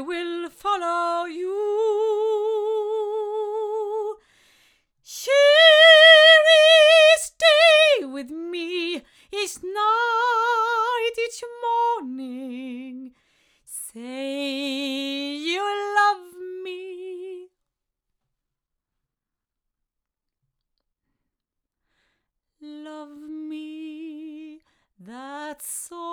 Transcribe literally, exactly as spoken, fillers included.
will follow you. Cheery, stay with me each night, each morning. Say you love me. Love me, that's all.